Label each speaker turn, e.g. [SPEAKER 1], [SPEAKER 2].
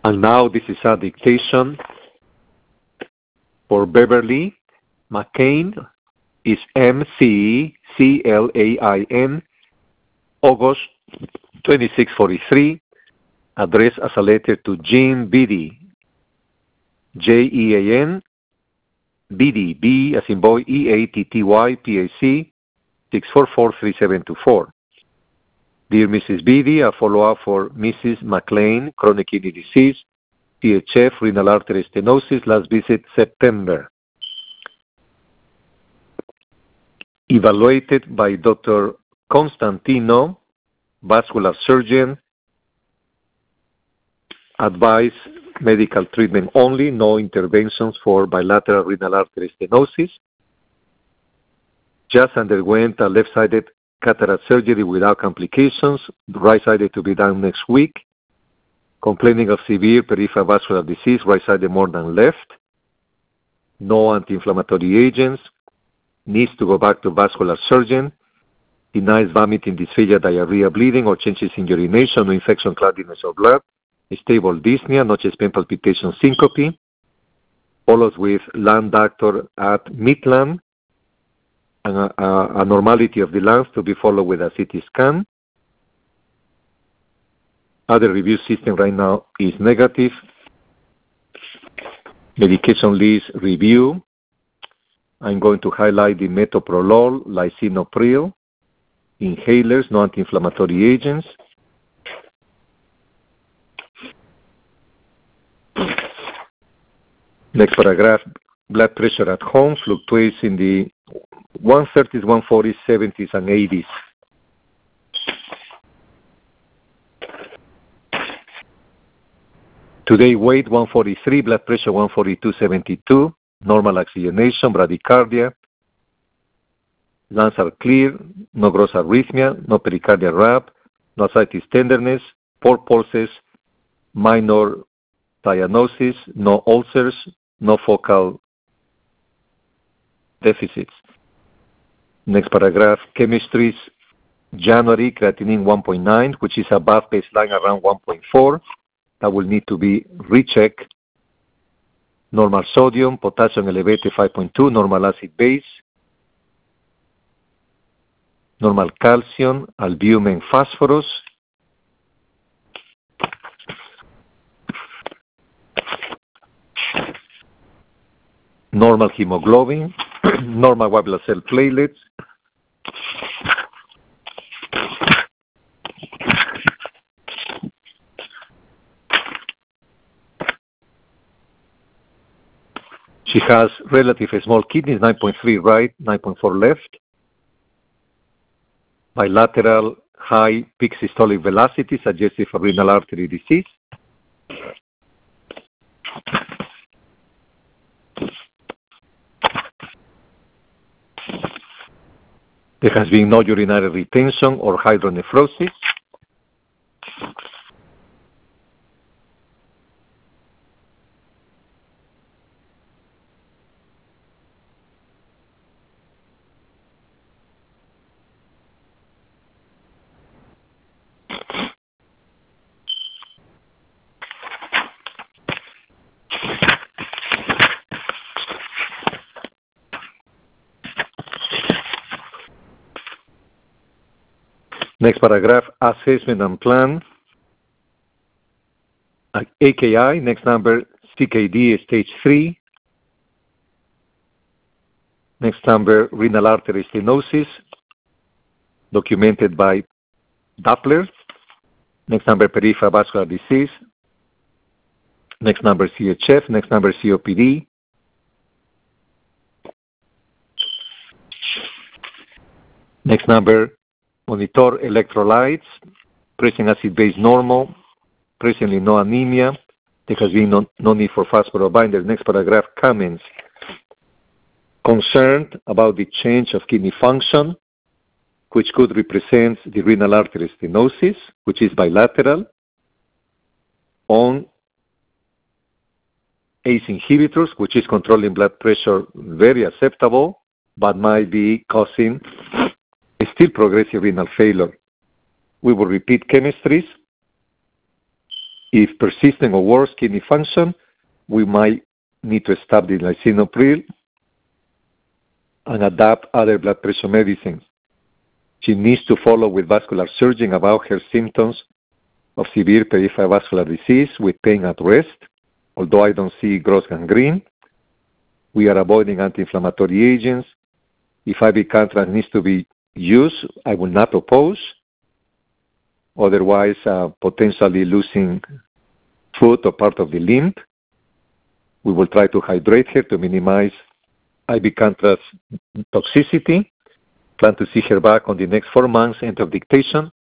[SPEAKER 1] And now this is a dictation for Beverly. McClain is McClain, August 2643, addressed as a letter to Jean Beatty, Jean, Beatty, B as in boy, EATTY, PAC, 6443724. Dear Mrs. Beatty, a follow-up for Mrs. McClain, chronic kidney disease, CHF, renal artery stenosis, last visit September. Evaluated by Dr. Constantino, vascular surgeon, advised medical treatment only, no interventions for bilateral renal artery stenosis. Just underwent a left-sided cataract surgery without complications, right-sided to be done next week. Complaining of severe peripheral vascular disease, right-sided more than left. No anti-inflammatory agents. Needs to go back to vascular surgeon. Denies vomiting, dysphagia, diarrhea, bleeding, or changes in urination, no infection, cloudiness, or blood. Stable dyspnea, no chest pain, palpitation, syncope. Follows with lung doctor at Midland. And a normality of the lungs to be followed with a CT scan. Other review system right now is negative. Medication list review. I'm going to highlight the metoprolol, lisinopril, inhalers, no anti-inflammatory agents. Next paragraph, blood pressure at home fluctuates in the 130s, 140s, 70s, and 80s. Today, weight 143, blood pressure 142/72, normal oxygenation, bradycardia. Lungs are clear, no gross arrhythmia, no pericardial rap, no ascites tenderness, 4 pulses, minor cyanosis, no ulcers, no focal deficits. Next paragraph, chemistries, January, creatinine 1.9, which is above baseline around 1.4. That will need to be rechecked. Normal sodium, potassium elevated 5.2, normal acid base. Normal calcium, albumin, phosphorus. Normal hemoglobin, normal white blood cell platelets. She has relatively small kidneys, 9.3 right, 9.4 left. Bilateral high peak systolic velocity suggestive of renal artery disease. There has been no urinary retention or hydronephrosis. Next paragraph, assessment and plan. AKI, next number, CKD stage 3. Next number, renal artery stenosis, documented by Doppler. Next number, peripheral vascular disease. Next number, CHF. Next number, COPD. Next number, monitor electrolytes, present acid base normal, presently no anemia. There has been no need for phosphorus binder. Next paragraph, comments. Concerned about the change of kidney function, which could represent the renal artery stenosis, which is bilateral, on ACE inhibitors, which is controlling blood pressure, very acceptable, but might be causing still progressive renal failure. We will repeat chemistries. If persistent or worse kidney function, we might need to stop the lisinopril and adapt other blood pressure medicines. She needs to follow with vascular surgeon about her symptoms of severe peripheral vascular disease with pain at rest. Although I don't see gross gangrene, we are avoiding anti-inflammatory agents. If IV contrast needs to be used, I will not oppose. Otherwise, potentially losing foot or part of the limb. We will try to hydrate her to minimize IV contrast toxicity. Plan to see her back on the next 4 months, end of dictation.